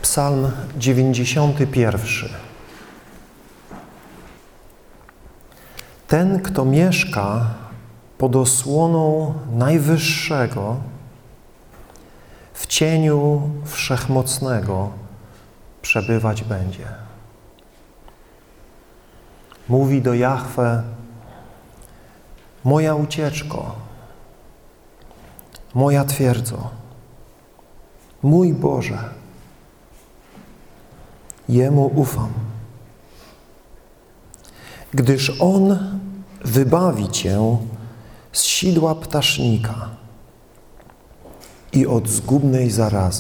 Psalm 91. Ten, kto mieszka pod osłoną Najwyższego, w cieniu Wszechmocnego przebywać będzie. Mówi do Jahwe: moja ucieczko, moja twierdzo, mój Boże, Jemu ufam. Gdyż On wybawi Cię z sidła ptasznika i od zgubnej zarazy.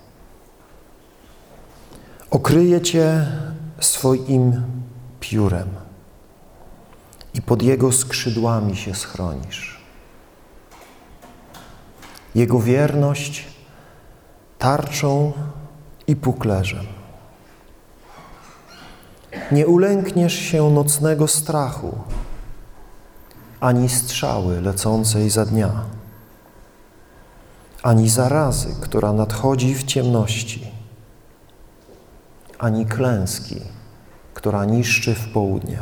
Okryje Cię swoim piórem i pod Jego skrzydłami się schronisz. Jego wierność tarczą i puklerzem. Nie ulękniesz się nocnego strachu, ani strzały lecącej za dnia, ani zarazy, która nadchodzi w ciemności, ani klęski, która niszczy w południe.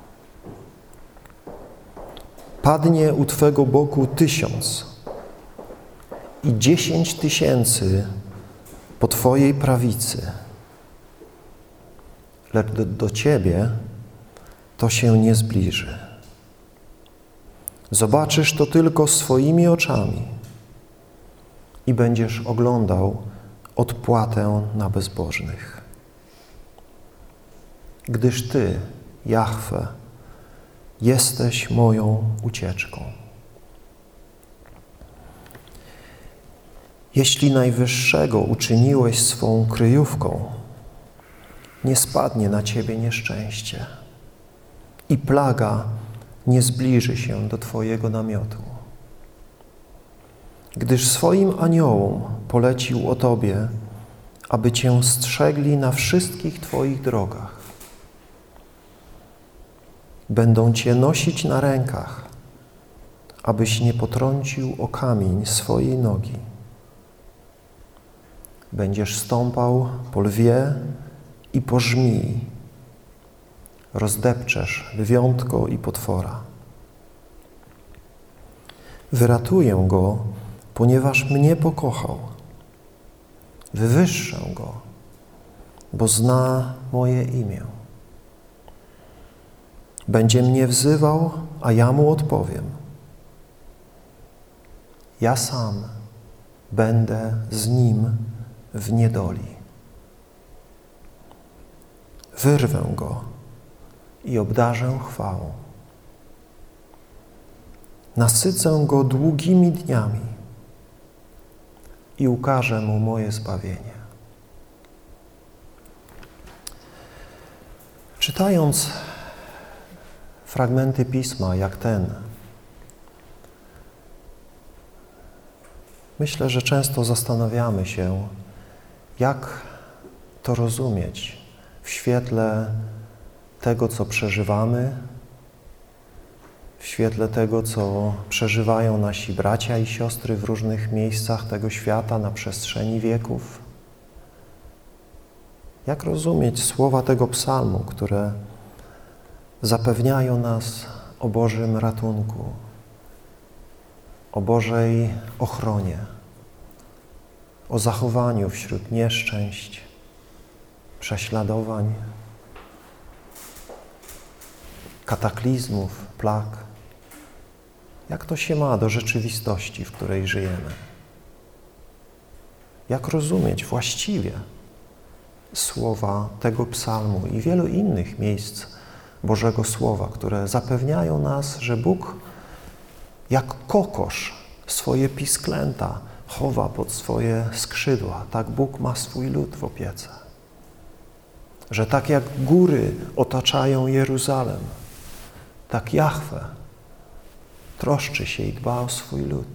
Padnie u Twego boku 1000 i 10 000 po Twojej prawicy, lecz do Ciebie to się nie zbliży. Zobaczysz to tylko swoimi oczami i będziesz oglądał odpłatę na bezbożnych. Gdyż Ty, Jahwe, jesteś moją ucieczką. Jeśli Najwyższego uczyniłeś swą kryjówką, nie spadnie na Ciebie nieszczęście i plaga nie zbliży się do Twojego namiotu. Gdyż swoim aniołom polecił o Tobie, aby Cię strzegli na wszystkich Twoich drogach. Będą Cię nosić na rękach, abyś nie potrącił o kamień swojej nogi. Będziesz stąpał po lwie i po żmii. Rozdepczesz lwiątko i potwora. Wyratuję go, ponieważ mnie pokochał. Wywyższę go, bo zna moje imię. Będzie mnie wzywał, a ja mu odpowiem. Ja sam będę z nim w niedoli. Wyrwę go i obdarzę chwałą. Nasycę go długimi dniami i ukażę mu moje zbawienie. Czytając fragmenty Pisma jak ten, myślę, że często zastanawiamy się, jak to rozumieć w świetle tego, co przeżywamy, w świetle tego, co przeżywają nasi bracia i siostry w różnych miejscach tego świata na przestrzeni wieków. Jak rozumieć słowa tego psalmu, które zapewniają nas o Bożym ratunku, o Bożej ochronie, o zachowaniu wśród nieszczęść, prześladowań, kataklizmów, plag. Jak to się ma do rzeczywistości, w której żyjemy? Jak rozumieć właściwie słowa tego psalmu i wielu innych miejsc Bożego Słowa, które zapewniają nas, że Bóg jak kokosz swoje pisklęta chowa pod swoje skrzydła. Tak Bóg ma swój lud w opiece. Że tak jak góry otaczają Jeruzalem, tak Jahwe troszczy się i dba o swój lud.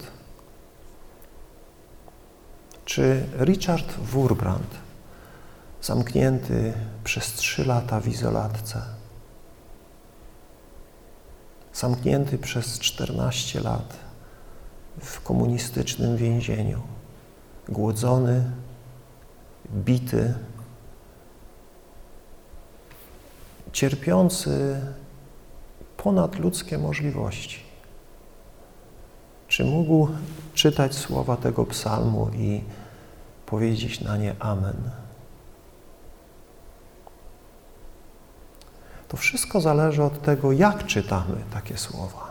Czy Richard Wurbrand, zamknięty przez 3 lata w izolatce, zamknięty przez 14 lat w komunistycznym więzieniu, głodzony, bity, cierpiący ponad ludzkie możliwości. Czy mógł czytać słowa tego psalmu i powiedzieć na nie amen? To wszystko zależy od tego, jak czytamy takie słowa.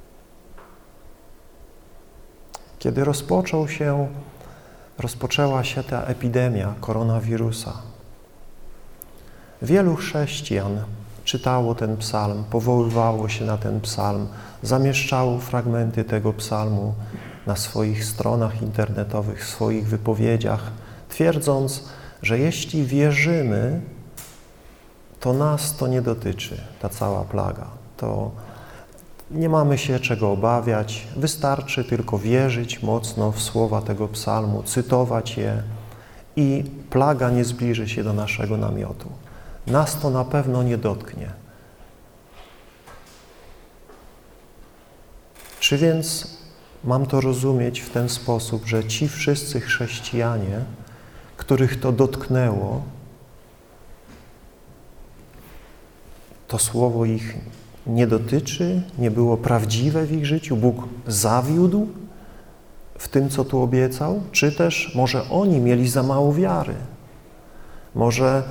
Kiedy rozpoczęła się ta epidemia koronawirusa, wielu chrześcijan czytało ten psalm, powoływało się na ten psalm, zamieszczało fragmenty tego psalmu na swoich stronach internetowych, w swoich wypowiedziach, twierdząc, że jeśli wierzymy, to nas to nie dotyczy, ta cała plaga. To nie mamy się czego obawiać, wystarczy tylko wierzyć mocno w słowa tego psalmu, cytować je i plaga nie zbliży się do naszego namiotu. Nas to na pewno nie dotknie. Czy więc mam to rozumieć w ten sposób, że ci wszyscy chrześcijanie, których to dotknęło, to słowo ich nie dotyczy, nie było prawdziwe w ich życiu? Bóg zawiódł w tym, co tu obiecał? Czy też może oni mieli za mało wiary? Może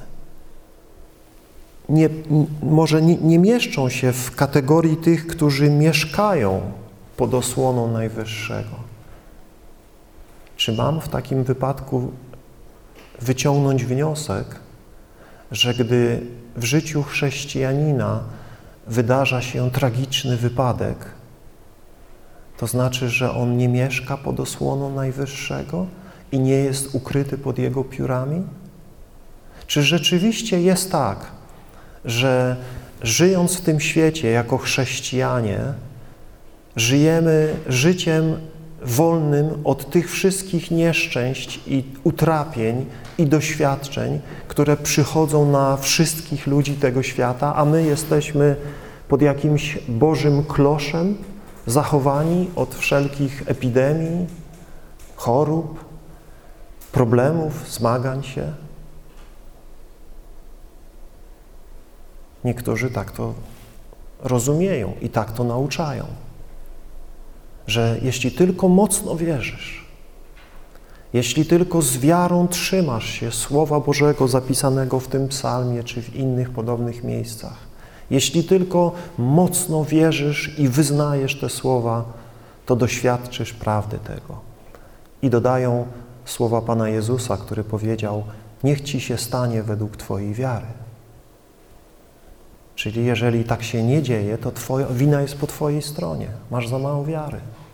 nie mieszczą się w kategorii tych, którzy mieszkają pod osłoną Najwyższego. Czy mam w takim wypadku wyciągnąć wniosek, że gdy w życiu chrześcijanina wydarza się tragiczny wypadek, to znaczy, że on nie mieszka pod osłoną Najwyższego i nie jest ukryty pod Jego piórami? Czy rzeczywiście jest tak, że żyjąc w tym świecie jako chrześcijanie, żyjemy życiem wolnym od tych wszystkich nieszczęść i utrapień i doświadczeń, które przychodzą na wszystkich ludzi tego świata, a my jesteśmy pod jakimś Bożym kloszem zachowani od wszelkich epidemii, chorób, problemów, zmagań się? Niektórzy tak to rozumieją i tak to nauczają, że jeśli tylko mocno wierzysz, jeśli tylko z wiarą trzymasz się Słowa Bożego zapisanego w tym psalmie czy w innych podobnych miejscach, jeśli tylko mocno wierzysz i wyznajesz te słowa, to doświadczysz prawdy tego. I dodają słowa Pana Jezusa, który powiedział: niech Ci się stanie według Twojej wiary. Czyli jeżeli tak się nie dzieje, to Twoja wina jest po Twojej stronie. Masz za mało wiary.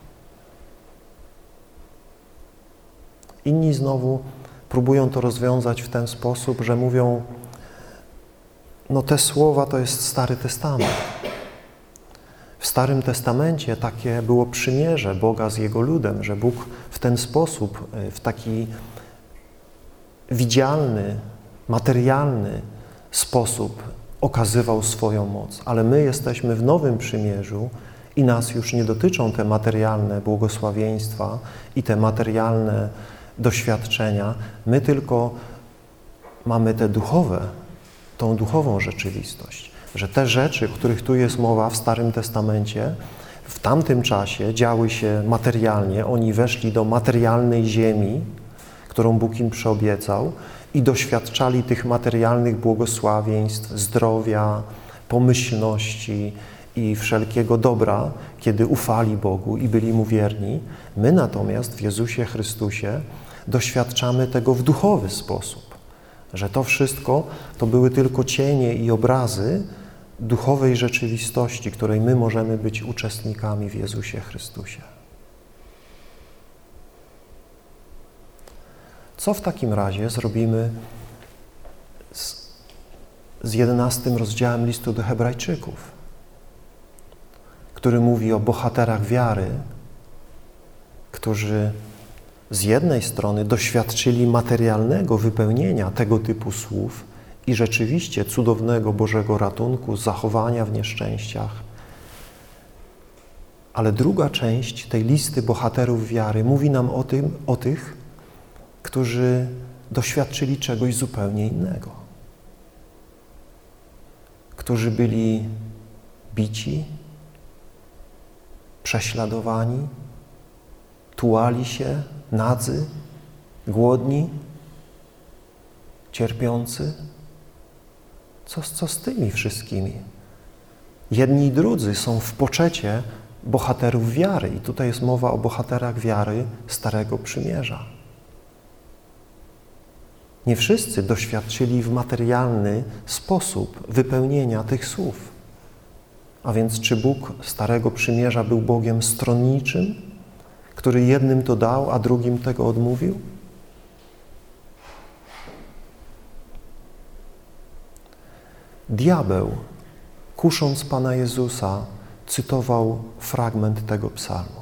Inni znowu próbują to rozwiązać w ten sposób, że mówią: no te słowa to jest Stary Testament. W Starym Testamencie takie było przymierze Boga z Jego ludem, że Bóg w ten sposób, w taki widzialny, materialny sposób okazywał swoją moc. Ale my jesteśmy w Nowym Przymierzu i nas już nie dotyczą te materialne błogosławieństwa i te materialne doświadczenia. My tylko mamy te duchowe, tą duchową rzeczywistość, że te rzeczy, o których tu jest mowa w Starym Testamencie, w tamtym czasie działy się materialnie. Oni weszli do materialnej ziemi, którą Bóg im przyobiecał i doświadczali tych materialnych błogosławieństw, zdrowia, pomyślności i wszelkiego dobra, kiedy ufali Bogu i byli Mu wierni. My natomiast w Jezusie Chrystusie doświadczamy tego w duchowy sposób, że to wszystko to były tylko cienie i obrazy duchowej rzeczywistości, której my możemy być uczestnikami w Jezusie Chrystusie. Co w takim razie zrobimy z 11 rozdziałem listu do Hebrajczyków, który mówi o bohaterach wiary, którzy z jednej strony doświadczyli materialnego wypełnienia tego typu słów i rzeczywiście cudownego Bożego ratunku, zachowania w nieszczęściach, ale druga część tej listy bohaterów wiary mówi nam o tych, którzy doświadczyli czegoś zupełnie innego. którzy byli bici, prześladowani, tułali się, nadzy, głodni, cierpiący. Co z tymi wszystkimi? Jedni i drudzy są w poczecie bohaterów wiary i tutaj jest mowa o bohaterach wiary Starego Przymierza. Nie wszyscy doświadczyli w materialny sposób wypełnienia tych słów. A więc czy Bóg Starego Przymierza był Bogiem stronniczym, który jednym to dał, a drugim tego odmówił? Diabeł, kusząc Pana Jezusa, cytował fragment tego psalmu.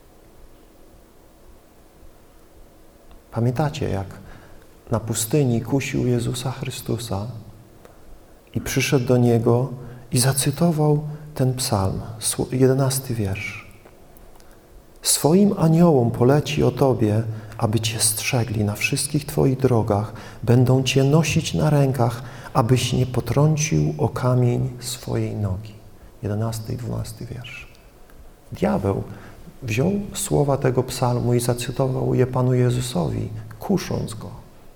Pamiętacie, jak na pustyni kusił Jezusa Chrystusa i przyszedł do Niego i zacytował ten psalm, 11 wiersz. Swoim aniołom poleci o Tobie, aby Cię strzegli na wszystkich Twoich drogach, będą Cię nosić na rękach, abyś nie potrącił o kamień swojej nogi. 11 i 12 wiersz. Diabeł wziął słowa tego psalmu i zacytował je Panu Jezusowi, kusząc Go.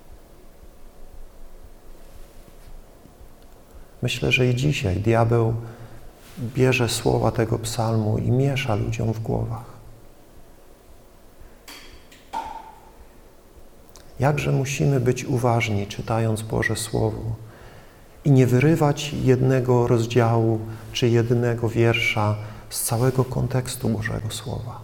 Myślę, że i dzisiaj diabeł bierze słowa tego psalmu i miesza ludziom w głowach. Jakże musimy być uważni, czytając Boże Słowo i nie wyrywać jednego rozdziału czy jednego wiersza z całego kontekstu Bożego Słowa.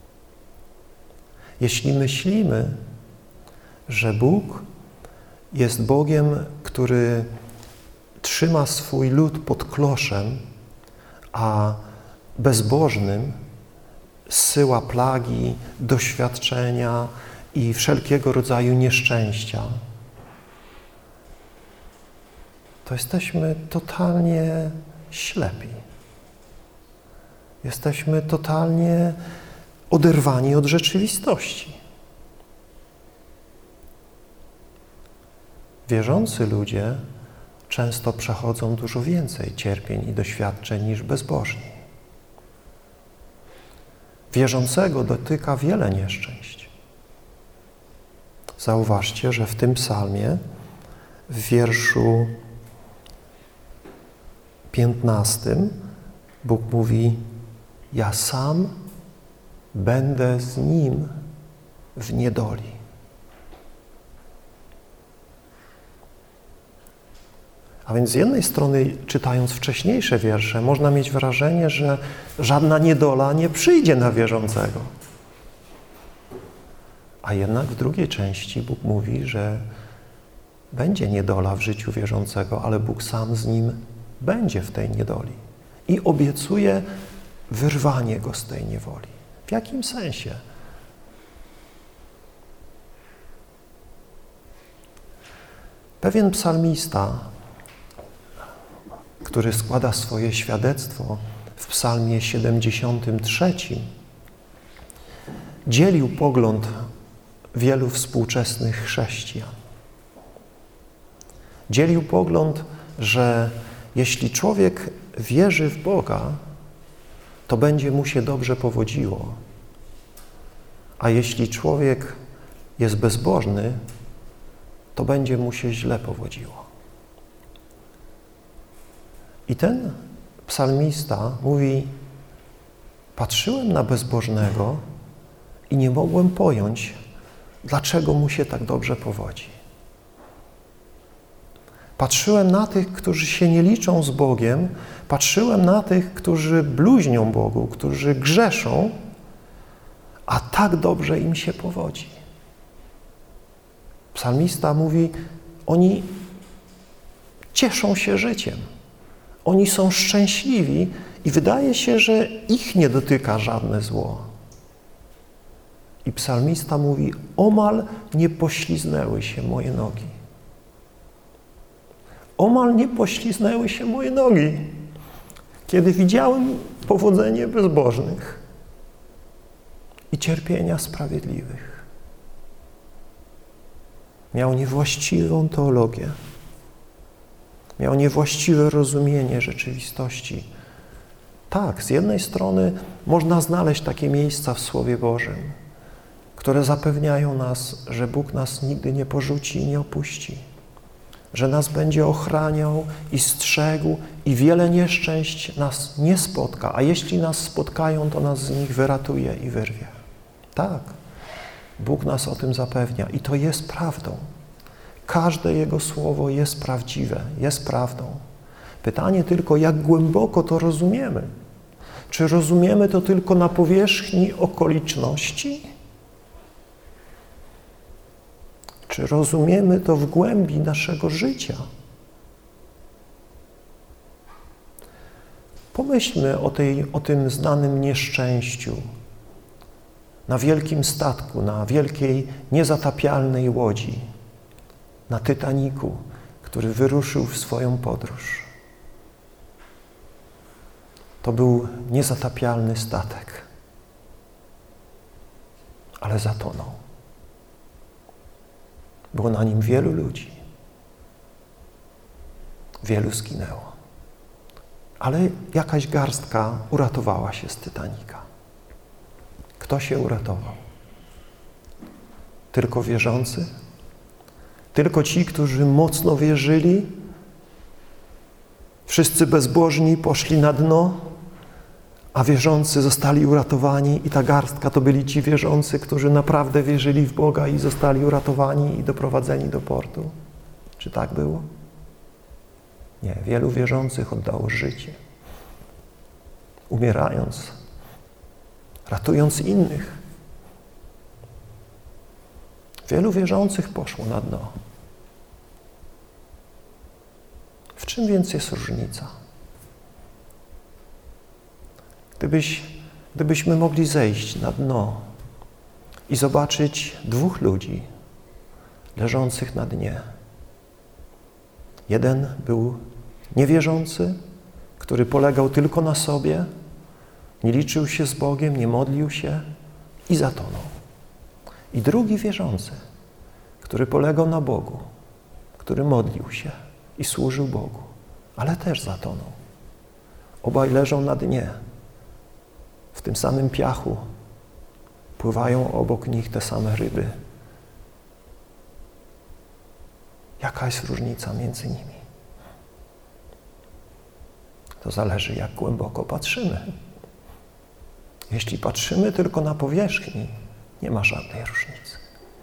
Jeśli myślimy, że Bóg jest Bogiem, który trzyma swój lud pod kloszem, a bezbożnym zsyła plagi, doświadczenia i wszelkiego rodzaju nieszczęścia, to jesteśmy totalnie ślepi. Jesteśmy totalnie oderwani od rzeczywistości. Wierzący ludzie często przechodzą dużo więcej cierpień i doświadczeń niż bezbożni. Wierzącego dotyka wiele nieszczęść. Zauważcie, że w tym psalmie, w wierszu 15, Bóg mówi: ja sam będę z nim w niedoli. A więc z jednej strony, czytając wcześniejsze wiersze, można mieć wrażenie, że żadna niedola nie przyjdzie na wierzącego. A jednak w drugiej części Bóg mówi, że będzie niedola w życiu wierzącego, ale Bóg sam z nim będzie w tej niedoli i obiecuje wyrwanie go z tej niewoli. W jakim sensie? Pewien psalmista, który składa swoje świadectwo w psalmie 73, dzielił pogląd wielu współczesnych chrześcijan. Dzielił pogląd, że jeśli człowiek wierzy w Boga, to będzie mu się dobrze powodziło, a jeśli człowiek jest bezbożny, to będzie mu się źle powodziło. I ten psalmista mówi: patrzyłem na bezbożnego i nie mogłem pojąć, dlaczego mu się tak dobrze powodzi. Patrzyłem na tych, którzy się nie liczą z Bogiem, patrzyłem na tych, którzy bluźnią Bogu, którzy grzeszą, a tak dobrze im się powodzi. Psalmista mówi: oni cieszą się życiem. Oni są szczęśliwi i wydaje się, że ich nie dotyka żadne zło. I psalmista mówi: omal nie pośliznęły się moje nogi. Omal nie pośliznęły się moje nogi, kiedy widziałem powodzenie bezbożnych i cierpienia sprawiedliwych. Miał niewłaściwą teologię. miał niewłaściwe rozumienie rzeczywistości. Tak, z jednej strony można znaleźć takie miejsca w Słowie Bożym, które zapewniają nas, że Bóg nas nigdy nie porzuci i nie opuści, że nas będzie ochraniał i strzegł i wiele nieszczęść nas nie spotka, a jeśli nas spotkają, to nas z nich wyratuje i wyrwie. Tak, Bóg nas o tym zapewnia i to jest prawdą. Każde Jego słowo jest prawdziwe, jest prawdą. Pytanie tylko, jak głęboko to rozumiemy? Czy rozumiemy to tylko na powierzchni okoliczności? Czy rozumiemy to w głębi naszego życia? Pomyślmy o tym znanym nieszczęściu na wielkim statku, na wielkiej, niezatapialnej łodzi, na Titanicu, który wyruszył w swoją podróż. To był niezatapialny statek, ale zatonął. Było na nim wielu ludzi. Wielu zginęło. Ale jakaś garstka uratowała się z Titanica. Kto się uratował? Tylko wierzący? Tylko ci, którzy mocno wierzyli? Wszyscy bezbożni poszli na dno, a wierzący zostali uratowani i ta garstka to byli ci wierzący, którzy naprawdę wierzyli w Boga i zostali uratowani i doprowadzeni do portu. Czy tak było? Nie, wielu wierzących oddało życie, umierając, ratując innych. Wielu wierzących poszło na dno. W czym więc jest różnica? Gdybyśmy mogli zejść na dno i zobaczyć dwóch ludzi leżących na dnie. Jeden był niewierzący, który polegał tylko na sobie, nie liczył się z Bogiem, nie modlił się i zatonął. I drugi wierzący, który polegał na Bogu, który modlił się i służył Bogu, ale też zatonął. Obaj leżą na dnie. W tym samym piachu pływają obok nich te same ryby. Jaka jest różnica między nimi? To zależy, jak głęboko patrzymy. Jeśli patrzymy tylko na powierzchni, nie ma żadnej różnicy.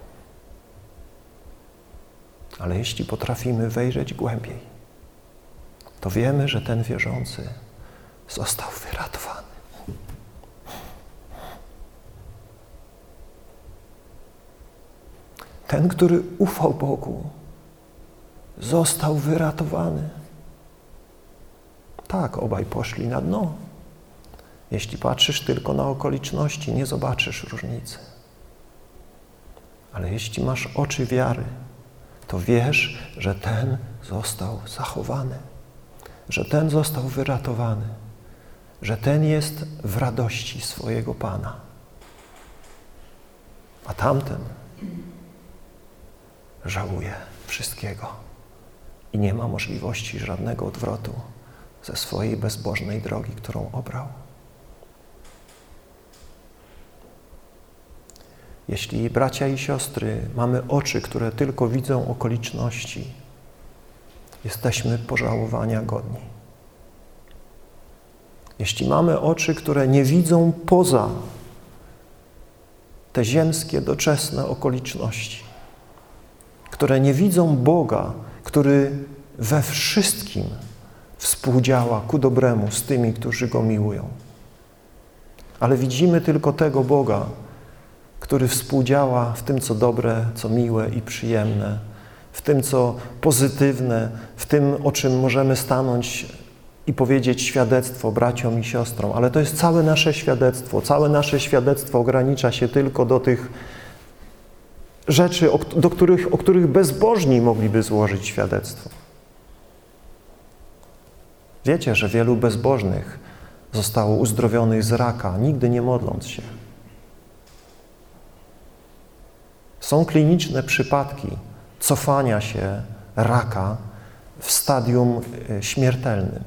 Ale jeśli potrafimy wejrzeć głębiej, to wiemy, że ten wierzący został wyratowany. Ten, który ufał Bogu, został wyratowany. Tak, obaj poszli na dno. Jeśli patrzysz tylko na okoliczności, nie zobaczysz różnicy. Ale jeśli masz oczy wiary, to wiesz, że ten został zachowany, że ten został wyratowany, że ten jest w radości swojego Pana. A tamten żałuje wszystkiego i nie ma możliwości żadnego odwrotu ze swojej bezbożnej drogi, którą obrał. Jeśli, bracia i siostry, mamy oczy, które tylko widzą okoliczności, jesteśmy pożałowania godni. Jeśli mamy oczy, które nie widzą poza te ziemskie, doczesne okoliczności, które nie widzą Boga, który we wszystkim współdziała ku dobremu z tymi, którzy Go miłują. Ale widzimy tylko tego Boga, który współdziała w tym, co dobre, co miłe i przyjemne, w tym, co pozytywne, w tym, o czym możemy stanąć i powiedzieć świadectwo braciom i siostrom. Ale to jest całe nasze świadectwo. Całe nasze świadectwo ogranicza się tylko do tych rzeczy, o których bezbożni mogliby złożyć świadectwo. Wiecie, że wielu bezbożnych zostało uzdrowionych z raka, nigdy nie modląc się. Są kliniczne przypadki cofania się raka w stadium śmiertelnym.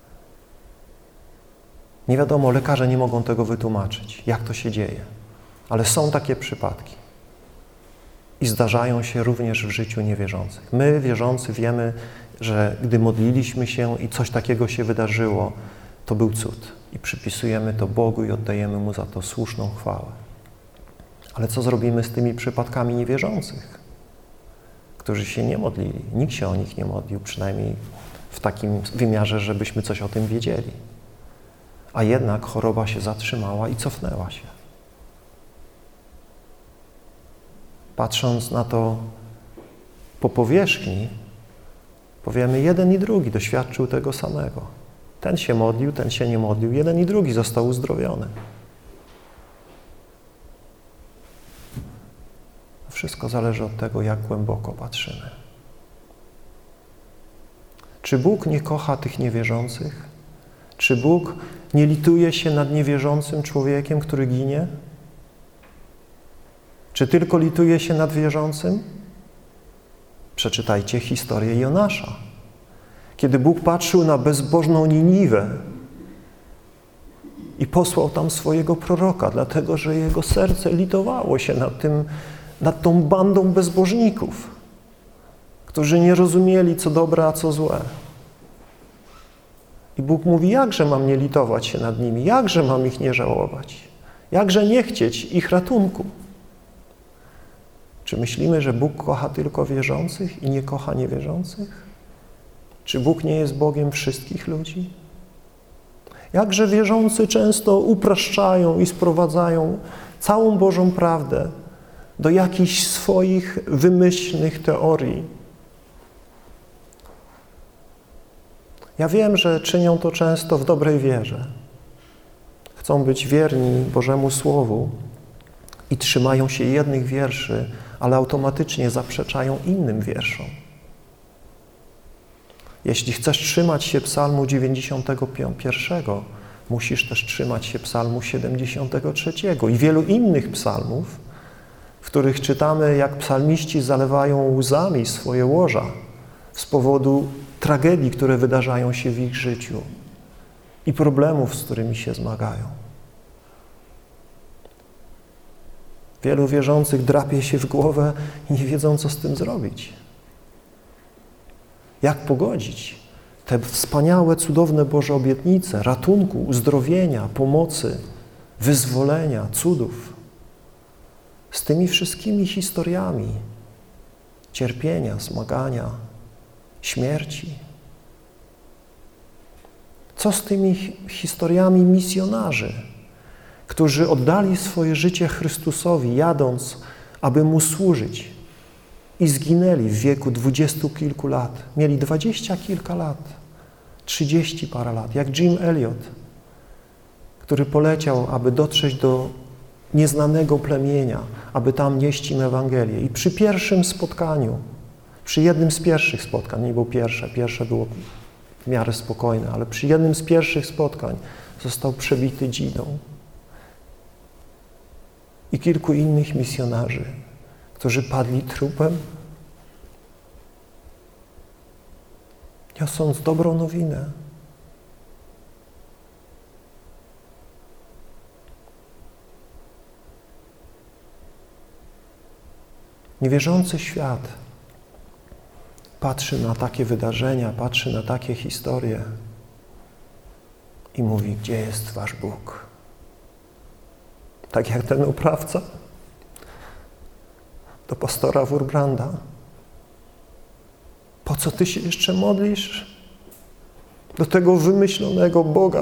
Nie wiadomo, lekarze nie mogą tego wytłumaczyć, jak to się dzieje, ale są takie przypadki. I zdarzają się również w życiu niewierzących. My, wierzący, wiemy, że gdy modliliśmy się i coś takiego się wydarzyło, to był cud. I przypisujemy to Bogu i oddajemy Mu za to słuszną chwałę. Ale co zrobimy z tymi przypadkami niewierzących, którzy się nie modlili? Nikt się o nich nie modlił, przynajmniej w takim wymiarze, żebyśmy coś o tym wiedzieli. A jednak choroba się zatrzymała i cofnęła się. Patrząc na to po powierzchni, powiemy, jeden i drugi doświadczył tego samego. Ten się modlił, ten się nie modlił, jeden i drugi został uzdrowiony. Wszystko zależy od tego, jak głęboko patrzymy. Czy Bóg nie kocha tych niewierzących? Czy Bóg nie lituje się nad niewierzącym człowiekiem, który ginie? Czy tylko lituje się nad wierzącym? Przeczytajcie historię Jonasza. Kiedy Bóg patrzył na bezbożną Niniwę i posłał tam swojego proroka, dlatego że jego serce litowało się nad tą bandą bezbożników, którzy nie rozumieli, co dobre, a co złe. I Bóg mówi, jakże mam nie litować się nad nimi, jakże mam ich nie żałować, jakże nie chcieć ich ratunku. Czy myślimy, że Bóg kocha tylko wierzących i nie kocha niewierzących? Czy Bóg nie jest Bogiem wszystkich ludzi? Jakże wierzący często upraszczają i sprowadzają całą Bożą prawdę do jakichś swoich wymyślnych teorii. Ja wiem, że czynią to często w dobrej wierze. Chcą być wierni Bożemu Słowu i trzymają się jednych wierszy, ale automatycznie zaprzeczają innym wierszom. Jeśli chcesz trzymać się Psalmu 91, musisz też trzymać się Psalmu 73 i wielu innych psalmów, w których czytamy, jak psalmiści zalewają łzami swoje łoża z powodu tragedii, które wydarzają się w ich życiu i problemów, z którymi się zmagają. Wielu wierzących drapie się w głowę i nie wiedzą, co z tym zrobić. Jak pogodzić te wspaniałe, cudowne Boże obietnice ratunku, uzdrowienia, pomocy, wyzwolenia, cudów z tymi wszystkimi historiami cierpienia, zmagania, śmierci? Co z tymi historiami misjonarzy, którzy oddali swoje życie Chrystusowi, jadąc, aby Mu służyć i zginęli w wieku 20 kilku lat. Mieli 20 kilka lat, 30 parę lat, jak Jim Elliot, który poleciał, aby dotrzeć do nieznanego plemienia, aby tam nieść im Ewangelię. I przy pierwszym spotkaniu, przy jednym z pierwszych spotkań, nie było pierwsze było w miarę spokojne, ale przy jednym z pierwszych spotkań został przebity dzidą. I kilku innych misjonarzy, którzy padli trupem, niosąc dobrą nowinę. Niewierzący świat patrzy na takie wydarzenia, patrzy na takie historie i mówi, gdzie jest wasz Bóg? Tak jak ten oprawca do pastora Wurbranda. Po co ty się jeszcze modlisz do tego wymyślonego Boga?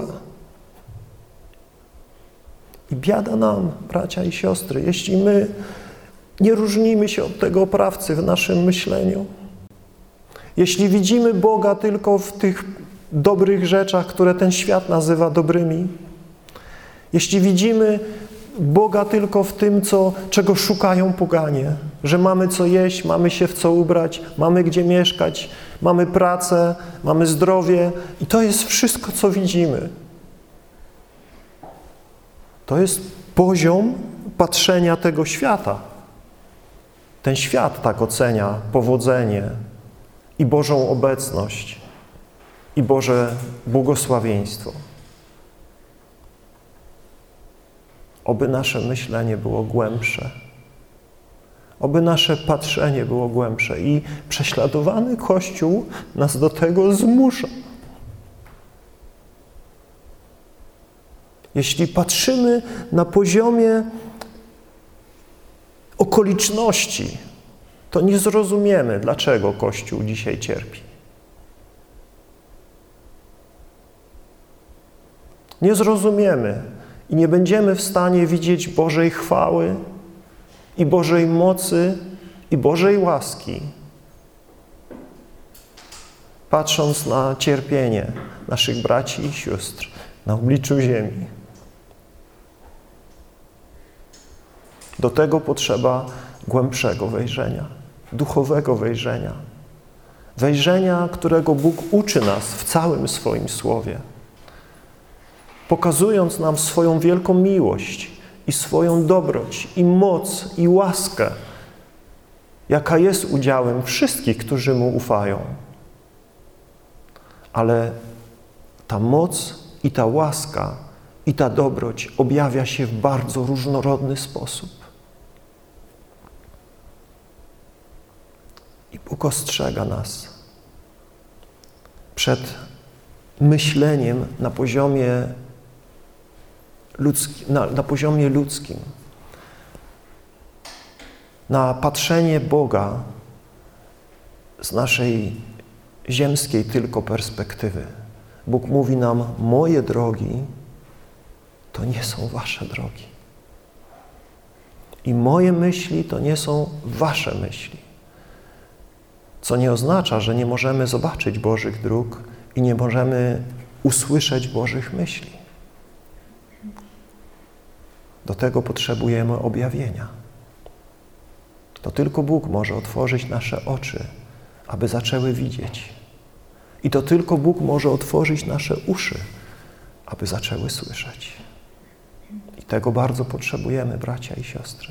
I biada nam, bracia i siostry, jeśli my nie różnimy się od tego oprawcy w naszym myśleniu. Jeśli widzimy Boga tylko w tych dobrych rzeczach, które ten świat nazywa dobrymi, jeśli widzimy Boga tylko w tym, czego szukają poganie, że mamy co jeść, mamy się w co ubrać, mamy gdzie mieszkać, mamy pracę, mamy zdrowie i to jest wszystko, co widzimy. To jest poziom patrzenia tego świata. Ten świat tak ocenia powodzenie i Bożą obecność, i Boże błogosławieństwo. Oby nasze myślenie było głębsze, oby nasze patrzenie było głębsze i prześladowany Kościół nas do tego zmusza. Jeśli patrzymy na poziomie okoliczności, to nie zrozumiemy, dlaczego Kościół dzisiaj cierpi. Nie zrozumiemy i nie będziemy w stanie widzieć Bożej chwały i Bożej mocy i Bożej łaski, patrząc na cierpienie naszych braci i sióstr na obliczu ziemi. Do tego potrzeba głębszego wejrzenia, duchowego wejrzenia. Wejrzenia, którego Bóg uczy nas w całym swoim Słowie, pokazując nam swoją wielką miłość i swoją dobroć i moc i łaskę, jaka jest udziałem wszystkich, którzy Mu ufają. Ale ta moc i ta łaska i ta dobroć objawia się w bardzo różnorodny sposób. I Bóg ostrzega nas przed myśleniem na poziomie ludzkim, na patrzenie Boga z naszej ziemskiej tylko perspektywy. Bóg mówi nam: moje drogi to nie są wasze drogi. I moje myśli to nie są wasze myśli. Co nie oznacza, że nie możemy zobaczyć Bożych dróg i nie możemy usłyszeć Bożych myśli. Do tego potrzebujemy objawienia. To tylko Bóg może otworzyć nasze oczy, aby zaczęły widzieć. I to tylko Bóg może otworzyć nasze uszy, aby zaczęły słyszeć. I tego bardzo potrzebujemy, bracia i siostry.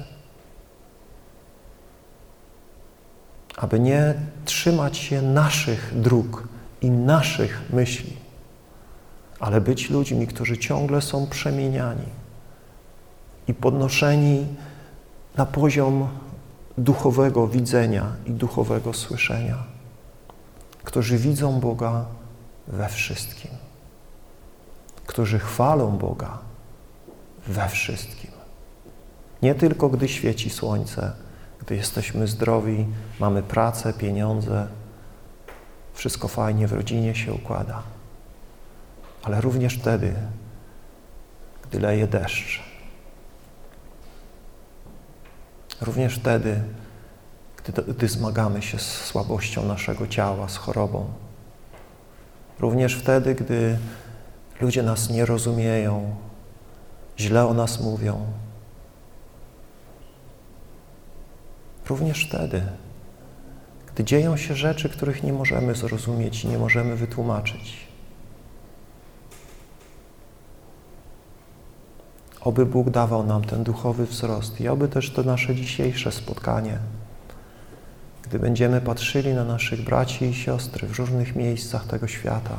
Aby nie trzymać się naszych dróg i naszych myśli, ale być ludźmi, którzy ciągle są przemieniani i podnoszeni na poziom duchowego widzenia i duchowego słyszenia, którzy widzą Boga we wszystkim, którzy chwalą Boga we wszystkim. Nie tylko gdy świeci słońce, gdy jesteśmy zdrowi, mamy pracę, pieniądze, wszystko fajnie w rodzinie się układa, ale również wtedy, gdy leje deszcz. Również wtedy, gdy zmagamy się z słabością naszego ciała, z chorobą. Również wtedy, gdy ludzie nas nie rozumieją, źle o nas mówią. Również wtedy, gdy dzieją się rzeczy, których nie możemy zrozumieć i nie możemy wytłumaczyć. Oby Bóg dawał nam ten duchowy wzrost i oby też to nasze dzisiejsze spotkanie, gdy będziemy patrzyli na naszych braci i siostry w różnych miejscach tego świata,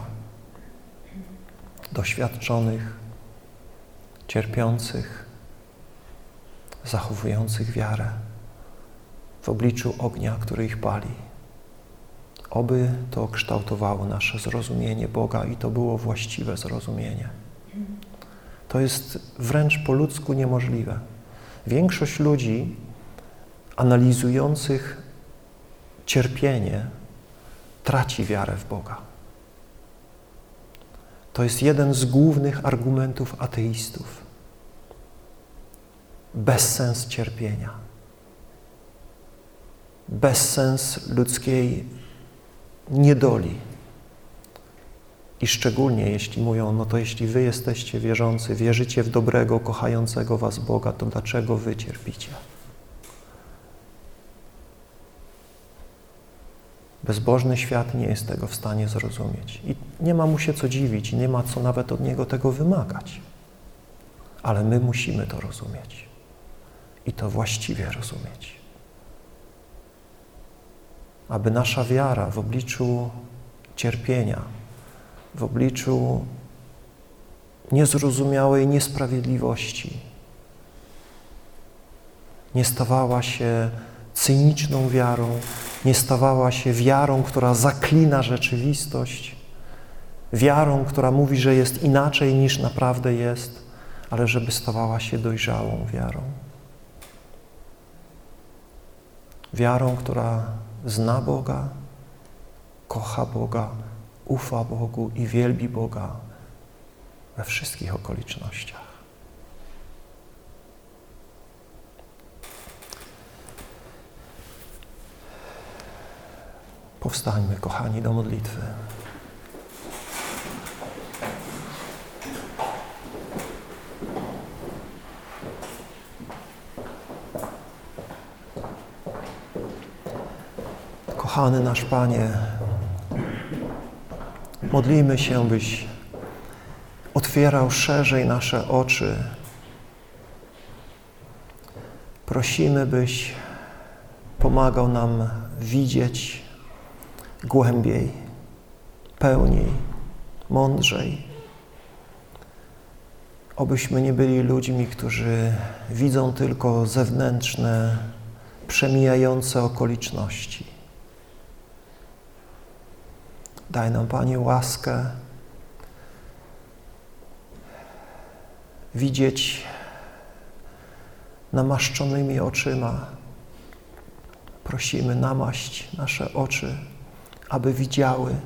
doświadczonych, cierpiących, zachowujących wiarę w obliczu ognia, który ich pali. Oby to kształtowało nasze zrozumienie Boga i to było właściwe zrozumienie. To jest wręcz po ludzku niemożliwe. Większość ludzi analizujących cierpienie traci wiarę w Boga. To jest jeden z głównych argumentów ateistów. Bezsens cierpienia. Bezsens ludzkiej niedoli. I szczególnie jeśli mówią, no to jeśli wy jesteście wierzący, wierzycie w dobrego, kochającego was Boga, to dlaczego wy cierpicie? Bezbożny świat nie jest tego w stanie zrozumieć. I nie ma mu się co dziwić, i nie ma co nawet od niego tego wymagać. Ale my musimy to rozumieć. I to właściwie rozumieć. aby nasza wiara w obliczu cierpienia, w obliczu niezrozumiałej niesprawiedliwości nie stawała się cyniczną wiarą, nie stawała się wiarą, która zaklina rzeczywistość, wiarą, która mówi, że jest inaczej niż naprawdę jest, ale żeby stawała się dojrzałą wiarą. Wiarą, która zna Boga, kocha Boga, ufa Bogu i wielbi Boga we wszystkich okolicznościach. Powstańmy, kochani, do modlitwy. Kochany nasz Panie, modlimy się, byś otwierał szerzej nasze oczy. Prosimy, byś pomagał nam widzieć głębiej, pełniej, mądrzej. Obyśmy nie byli ludźmi, którzy widzą tylko zewnętrzne, przemijające okoliczności. Daj nam, Panie, łaskę widzieć namaszczonymi oczyma. Prosimy, namaść nasze oczy, aby widziały.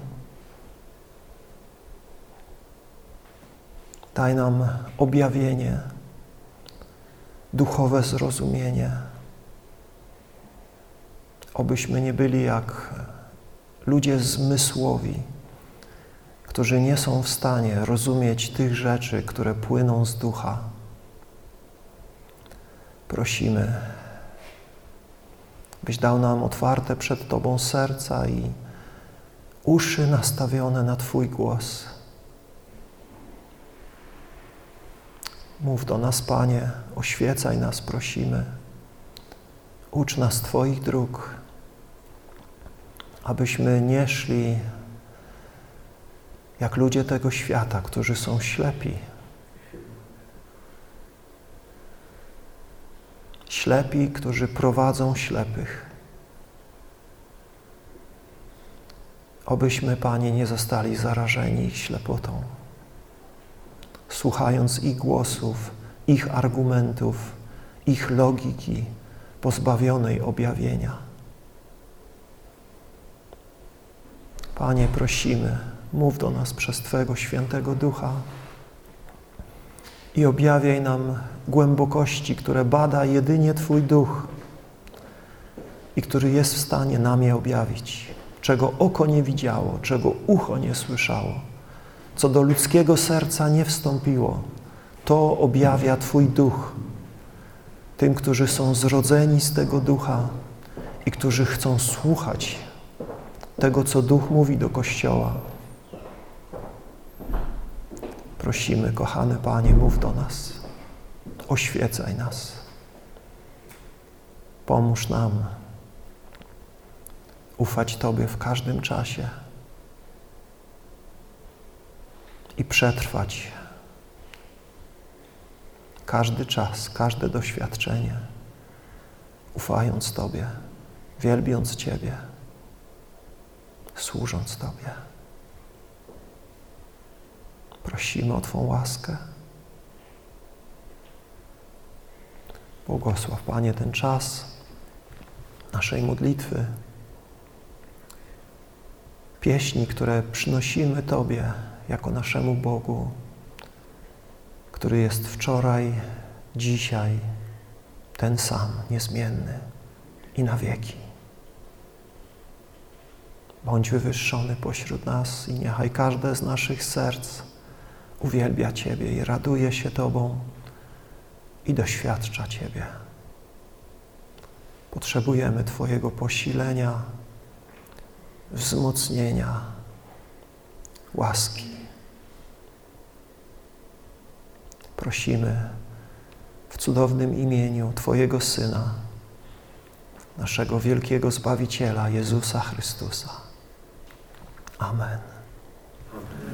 Daj nam objawienie, duchowe zrozumienie. Obyśmy nie byli jak ludzie zmysłowi, którzy nie są w stanie rozumieć tych rzeczy, które płyną z ducha. Prosimy, byś dał nam otwarte przed Tobą serca i uszy nastawione na Twój głos. Mów do nas, Panie, oświecaj nas, prosimy. Ucz nas Twoich dróg, abyśmy nie szli jak ludzie tego świata, którzy są ślepi. Ślepi, którzy prowadzą ślepych. Obyśmy, Panie, nie zostali zarażeni ich ślepotą. Słuchając ich głosów, ich argumentów, ich logiki, pozbawionej objawienia. Panie, prosimy, mów do nas przez Twego Świętego Ducha i objawiaj nam głębokości, które bada jedynie Twój Duch i który jest w stanie nam je objawić, czego oko nie widziało, czego ucho nie słyszało, co do ludzkiego serca nie wstąpiło. To objawia Twój Duch tym, którzy są zrodzeni z tego Ducha i którzy chcą słuchać tego, co Duch mówi do Kościoła. Prosimy, kochany Panie, mów do nas, oświecaj nas, pomóż nam ufać Tobie w każdym czasie i przetrwać każdy czas, każde doświadczenie, ufając Tobie, wielbiąc Ciebie, służąc Tobie. Prosimy o Twą łaskę. Błogosław, Panie, ten czas naszej modlitwy, pieśni, które przynosimy Tobie jako naszemu Bogu, który jest wczoraj, dzisiaj, ten sam, niezmienny i na wieki. Bądź wywyższony pośród nas i niechaj każde z naszych serc uwielbia Ciebie i raduje się Tobą i doświadcza Ciebie. Potrzebujemy Twojego posilenia, wzmocnienia, łaski. Prosimy w cudownym imieniu Twojego Syna, naszego wielkiego Zbawiciela, Jezusa Chrystusa. Amen. Amen.